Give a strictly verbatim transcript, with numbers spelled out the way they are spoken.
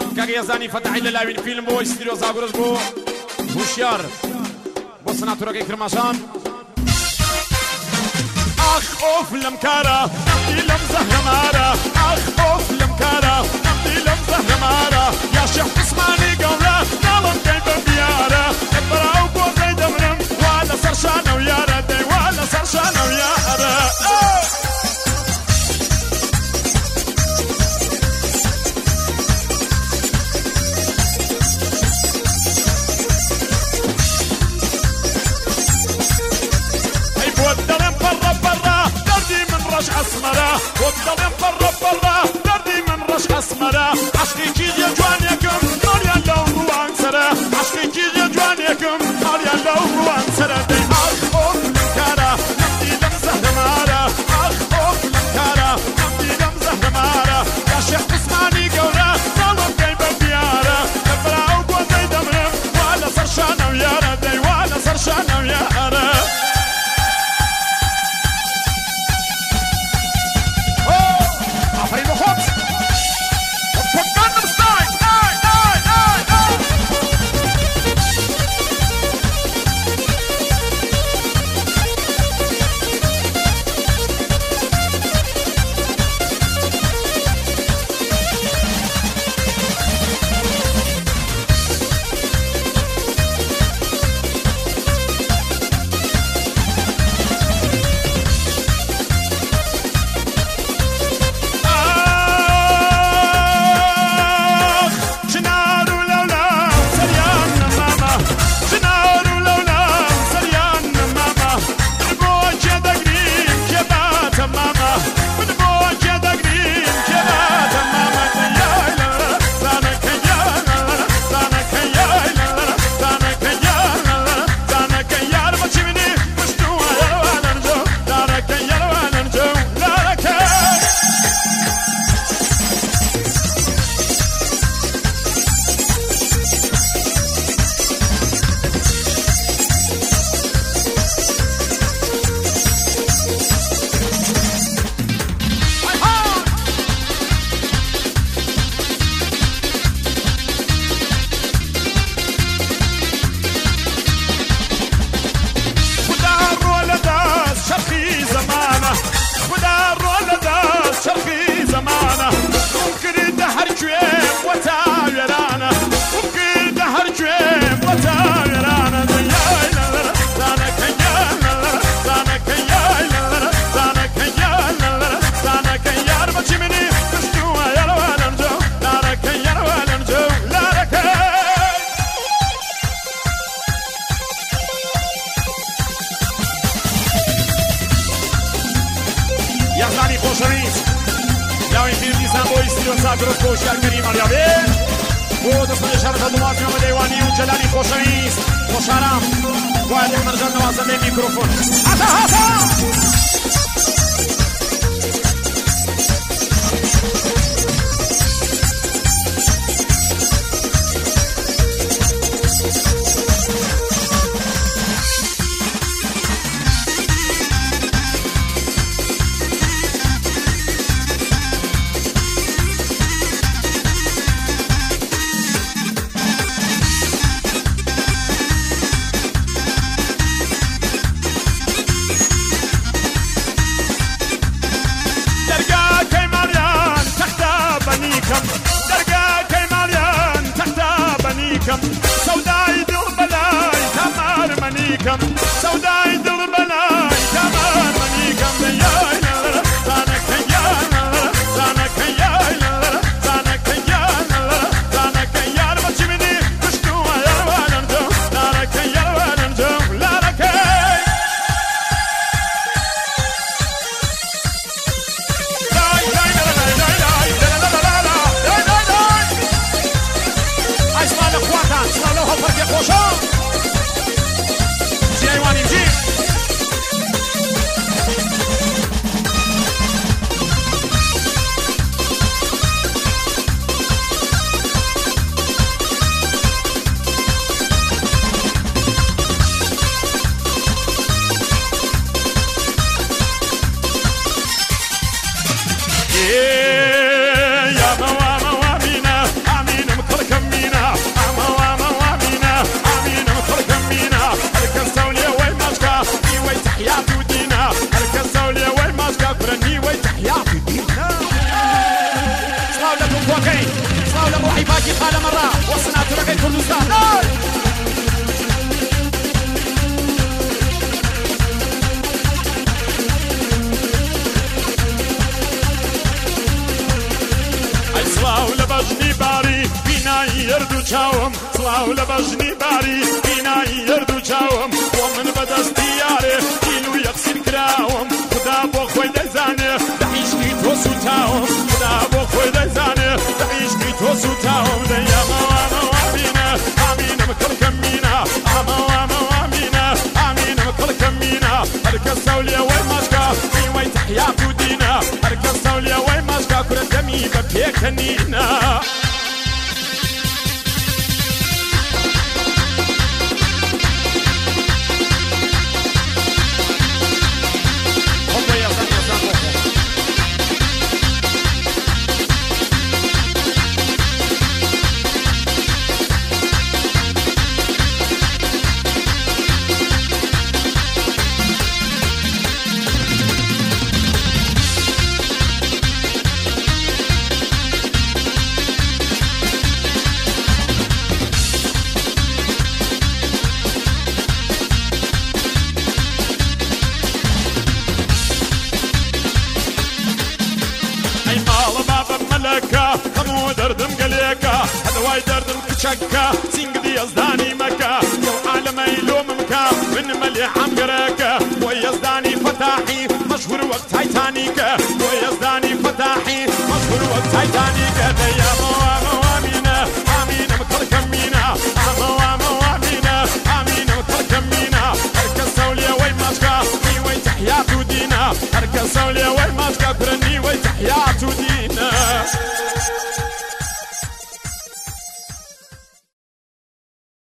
کاگە یەزانی فەتەحی لە لاوین فیلم بۆ ئیستیرۆ زاگرۆز بۆ هوشیار بۆ سناتۆرەکەی کرماشان ئاخ ئۆف لەم کارە نەمدی لەم زەهرەمارە ئاخ ئۆف لەم کارە نەمدی لەم زەهرەمارە یا شێخ عوسمانی گەورە ناڵم کەی بە بیارە بەراو بۆ دەی دەمرم وا لەسەر شانە و یارە دەی وا لەسەر شانە و یارە أسمرة وبضلم برا برا دردي من رش أسمرة عشقي كيجي جوانيكم ماليا لو روان سرة عشقي كيجي جوانيكم ماليا لو روان سرة دي أخ أوف لمكارة نمدي لم زهرمارة أخ أوف لمكارة نمدي لم زهرمارة يا شيخ عثماني قورة نالم كيبا بيارة لبرا أوبو دي دمرم والا سرشانة ويارة دي والا سرشانة ويارة ولا بجني باري بناي يردو جاوم ومن بدستي ياري كيلو يقصير كراوم خدا بو خوي دزانه تعيش كي توسو تاوم خدا بو خوي دزانه تعيش كي توسو تاوم يا ماما وامينا امينا مكل كمينا اما واما وامينا امينا مكل كمينا هركا سوليا وين ماشكا في وين تحياتو دينا هركا سوليا وين ماشكا كره دمي ببيكنينا همو دردم قليكا هدواي دردم كشكا سينق دي يزداني مكا يو عالمي لوممكا من ملي عمقريكا ويزداني فتاحي مشهور وقت تايتانيكا ويزداني فتاحي مشهور وقت تايتانيكا يا موا موامينا امينا مكل كمينا موا موامينا امينا مكل كمينا هركا سوليا وين ماشكا في وين تحياتو دينا هركا سوليا وين ماشكا كرني وين تحياتو دينا